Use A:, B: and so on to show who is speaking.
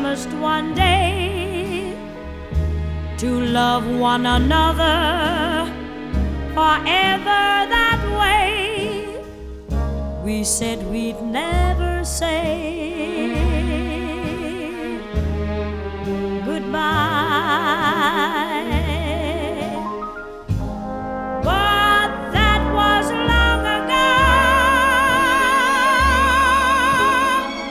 A: promised one day to love one another forever that way. We said we'd never say